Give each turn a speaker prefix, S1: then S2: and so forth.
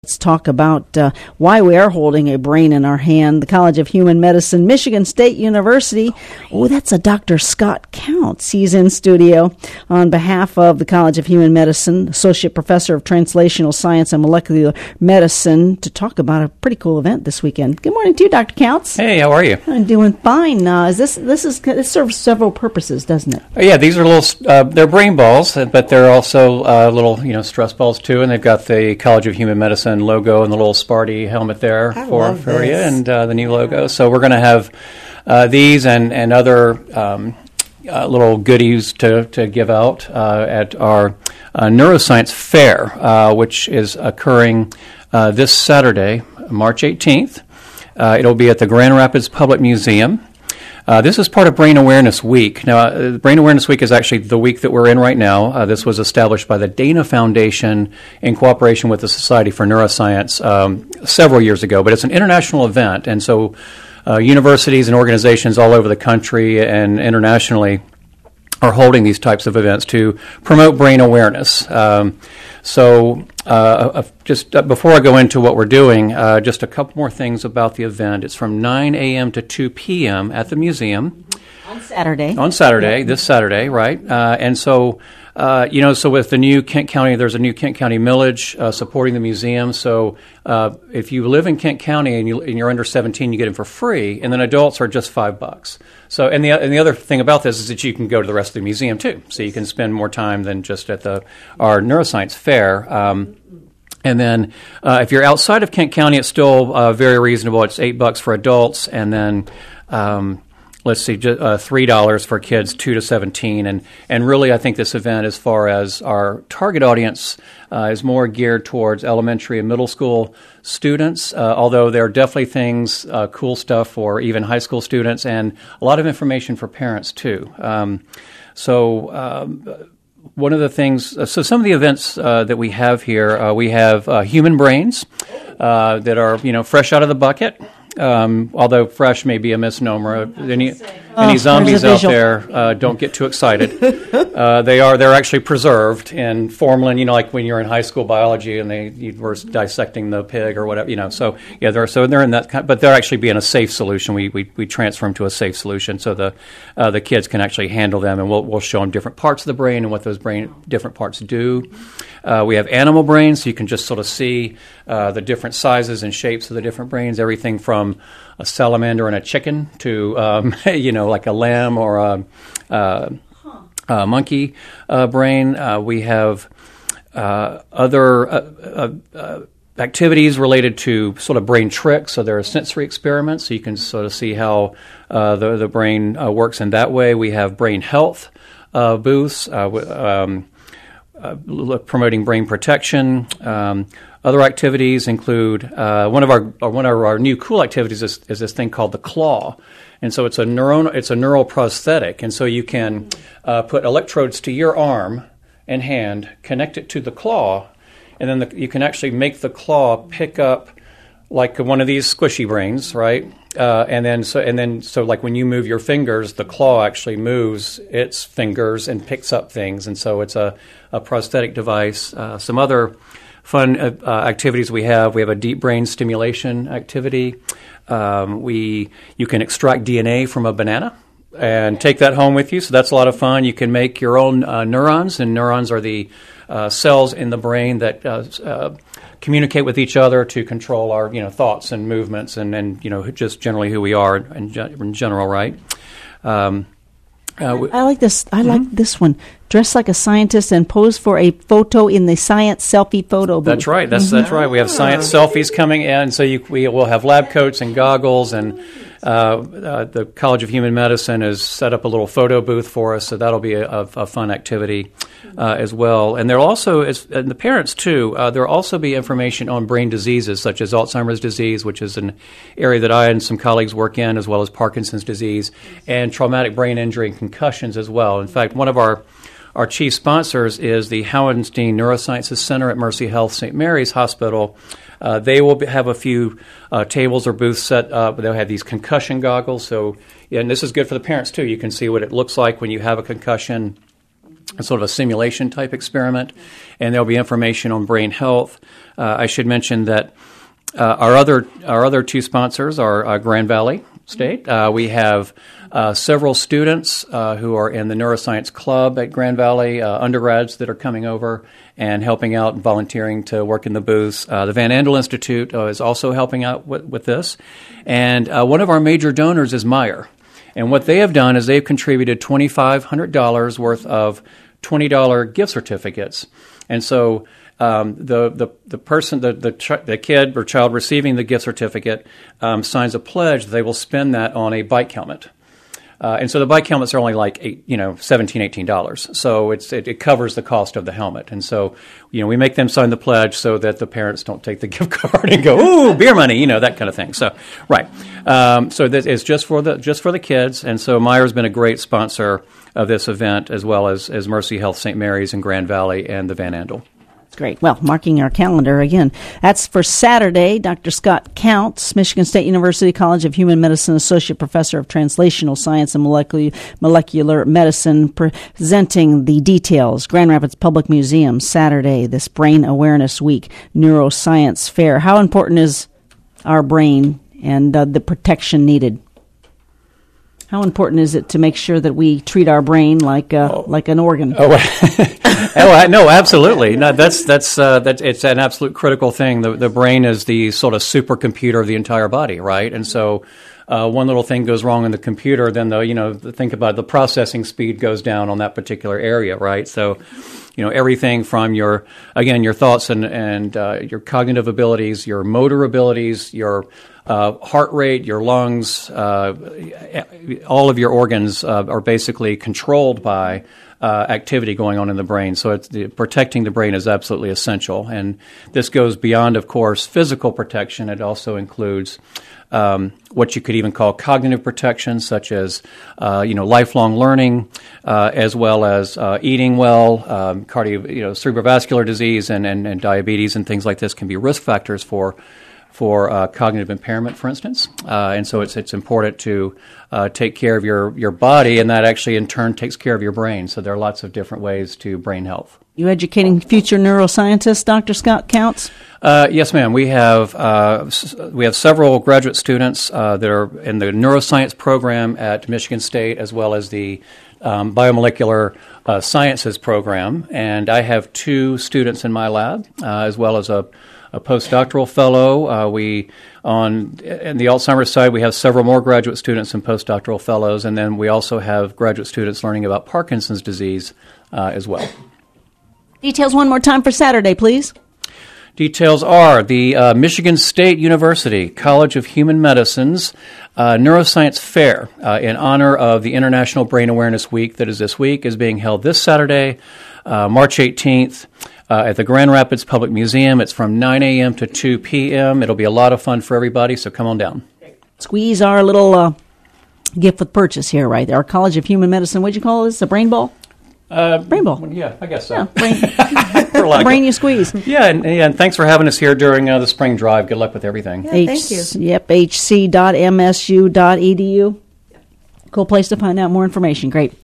S1: Let's talk about why we are holding a brain in our hand. The College of Human Medicine, Michigan State University. Oh, that's a Dr. Scott Counts. He's in studio on behalf of the College of Human Medicine, Associate Professor of Translational Science and Molecular Medicine, to talk about a pretty cool event this weekend. Good morning to you, Dr. Counts.
S2: Hey, how are you?
S1: I'm doing fine. This serves several purposes, doesn't it?
S2: Yeah, these are little. They're brain balls, but they're also little, stress balls too. And they've got the College of Human Medicine logo and the little Sparty helmet there for you, and the new logo. So we're going to have these and other little goodies to give out at our neuroscience fair, which is occurring this Saturday, March 18th. It'll be at the Grand Rapids Public Museum. This is part of Brain Awareness Week. Now, Brain Awareness Week is actually the week that we're in right now. This was established by the Dana Foundation in cooperation with the Society for Neuroscience several years ago, but it's an international event, and so universities and organizations all over the country and internationally are holding these types of events to promote brain awareness. Just before I go into what we're doing, just a couple more things about the event. It's from 9 a.m. to 2 p.m. at the museum.
S1: On Saturday.
S2: This Saturday, right? So with the new Kent County, there's a new Kent County millage supporting the museum. So if you live in Kent County and you're under 17, you get in for free, and then adults are just $5. So, and the other thing about this is that you can go to the rest of the museum too. So you can spend more time than just at our neuroscience fair. And then if you're outside of Kent County, it's still very reasonable. It's $8 for adults, and then $3 for kids 2 to 17. And really, I think this event, as far as our target audience, is more geared towards elementary and middle school students, although there are definitely things, cool stuff for even high school students, and a lot of information for parents, too. One of the things, so some of the events that we have here, we have human brains that are, fresh out of the bucket. Although fresh may be a misnomer. Any zombies out there, don't get too excited. They're actually preserved in formalin, like when you're in high school biology and you were dissecting the pig or whatever, So they're in that, but they're actually being a safe solution. We transfer them to a safe solution so the kids can actually handle them, and we'll show them different parts of the brain and what those different parts do. We have animal brains, so you can just sort of see the different sizes and shapes of the different brains, everything from a salamander and a chicken to, like a lamb or a monkey brain. We have other activities related to sort of brain tricks. So there are sensory experiments, so you can sort of see how the brain works in that way. We have brain health booths, promoting brain protection. Other activities include one of our new cool activities is this thing called the claw, and so it's a neural prosthetic, and so you can put electrodes to your arm and hand, connect it to the claw, and then you can actually make the claw pick up like one of these squishy brains, right? And then like when you move your fingers, the claw actually moves its fingers and picks up things, and so it's a prosthetic device. Some other fun activities we have a deep brain stimulation activity. You can extract DNA from a banana and take that home with you, so that's a lot of fun. You can make your own neurons, and neurons are the cells in the brain that communicate with each other to control our thoughts and movements and just generally who we are in general, right?
S1: I like this. I like this one. Dress like a scientist and pose for a photo in the science selfie photo booth.
S2: That's right. That's right. We have science selfies coming in, so we will have lab coats and goggles, and the College of Human Medicine has set up a little photo booth for us, so that'll be a fun activity as well. And there'll also, and the parents too, there'll also be information on brain diseases such as Alzheimer's disease, which is an area that I and some colleagues work in, as well as Parkinson's disease, and traumatic brain injury and concussions as well. In fact, one of our chief sponsors is the Hauenstein Neurosciences Center at Mercy Health St. Mary's Hospital. They will have a few tables or booths set up. They'll have these concussion goggles. So, and this is good for the parents, too. You can see what it looks like when you have a concussion. sort of a simulation type experiment, and there'll be information on brain health. I should mention that our other two sponsors are Grand Valley State. We have several students who are in the neuroscience club at Grand Valley, undergrads that are coming over and helping out and volunteering to work in the booths. The Van Andel Institute is also helping out with this. And one of our major donors is Meijer. And what they have done is they've contributed $2,500 worth of $20 gift certificates. And so the person, the kid or child receiving the gift certificate signs a pledge that they will spend that on a bike helmet. And so the bike helmets are only like $17, $18. So it covers the cost of the helmet. And so, we make them sign the pledge so that the parents don't take the gift card and go, ooh, beer money, that kind of thing. So, right. So this is just for the kids. And so Meijer's been a great sponsor of this event, as well as Mercy Health St. Mary's in Grand Valley and the Van Andel.
S1: Great. Well, marking our calendar again. That's for Saturday. Dr. Scott Counts, Michigan State University College of Human Medicine Associate Professor of Translational Science and Molecular Medicine, presenting the details. Grand Rapids Public Museum, Saturday, this Brain Awareness Week, Neuroscience Fair. How important is our brain and the protection needed? How important is it to make sure that we treat our brain like an organ?
S2: No, absolutely. No, that's it's an absolute critical thing. The brain is the sort of supercomputer of the entire body, right? And so one little thing goes wrong in the computer, then think about it, the processing speed goes down on that particular area, right? So, everything from your thoughts and your cognitive abilities, your motor abilities, your heart rate, your lungs, all of your organs are basically controlled by activity going on in the brain. So protecting the brain is absolutely essential. And this goes beyond, of course, physical protection. It also includes what you could even call cognitive protection, such as lifelong learning, as well as eating well, cerebrovascular disease and diabetes and things like this can be risk factors for cognitive impairment, for instance. And so it's important to take care of your body, and that actually in turn takes care of your brain. So there are lots of different ways to brain health.
S1: You educating future neuroscientists, Dr. Scott Counts?
S2: Yes, ma'am. We have several graduate students that are in the neuroscience program at Michigan State, as well as the biomolecular sciences program. And I have 2 students in my lab, as well as a postdoctoral fellow. On the Alzheimer's side, we have several more graduate students and postdoctoral fellows, and then we also have graduate students learning about Parkinson's disease as well.
S1: Details one more time for Saturday, please.
S2: Details are the Michigan State University College of Human Medicine's Neuroscience Fair in honor of the International Brain Awareness Week that is this week is being held this Saturday, March 18th. At the Grand Rapids Public Museum. It's from 9 a.m. to 2 p.m. It'll be a lot of fun for everybody, so come on down.
S1: Squeeze our little gift with purchase here, right? Our College of Human Medicine, what'd you call this? A brain ball? Brain ball.
S2: Yeah, I guess so.
S1: Yeah, brain you squeeze.
S2: Yeah, and thanks for having us here during the spring drive. Good luck with everything.
S3: Yeah, thank you.
S1: Yep, hc.msu.edu. Cool place to find out more information. Great.